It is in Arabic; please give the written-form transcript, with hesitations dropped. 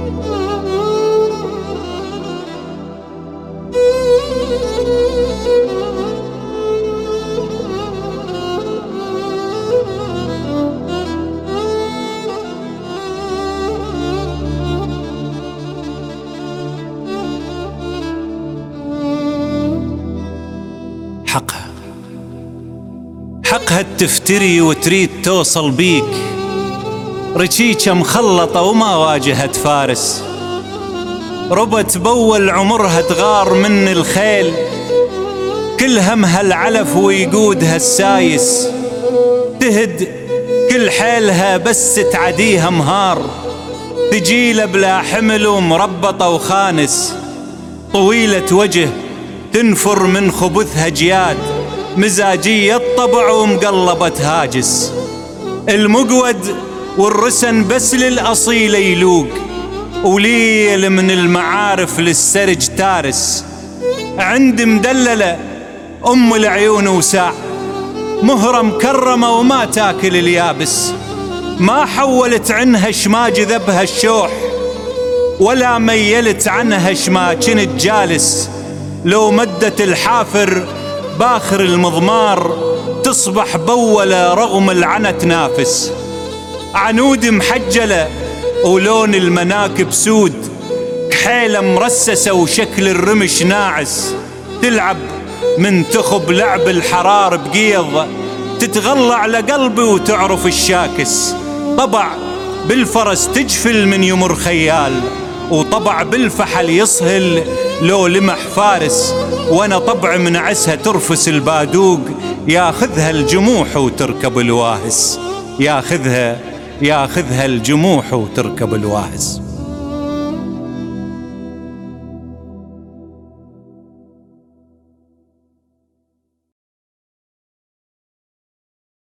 حقها تفتري وتريد توصل بيك، رجيكة مخلطة وما واجهت فارس، ربت بول عمرها تغار من الخيل، كل همها العلف ويقودها السايس، تهد كل حيلها بس تعديها مهار، تجيله بلا حمل ومربطة وخانس، طويلة وجه تنفر من خبثها جياد، مزاجية الطبع ومقلبة هاجس، المقود والرسن بس للأصيل يلوق، وليل من المعارف للسرج تارس، عند مدللة أم العيون وساع، مهرة مكرمة وما تاكل اليابس، ما حولت عنها شما جذبها الشوح، ولا ميلت عنها شما كنت جالس، لو مدت الحافر باخر المضمار، تصبح بولة رغم العنة تنافس، عنود محجلة ولون المناكب سود، كحيلة مرسسة وشكل الرمش ناعس، تلعب من تخب لعب الحرار بقيض، تتغلى على قلبي وتعرف الشاكس، طبع بالفرس تجفل من يمر خيال، وطبع بالفحل يصهل لو لمح فارس، وانا طبع من عسها ترفس البادوق، ياخذها الجموح وتركب الواهس، ياخذها الجموح وتركب الواهس.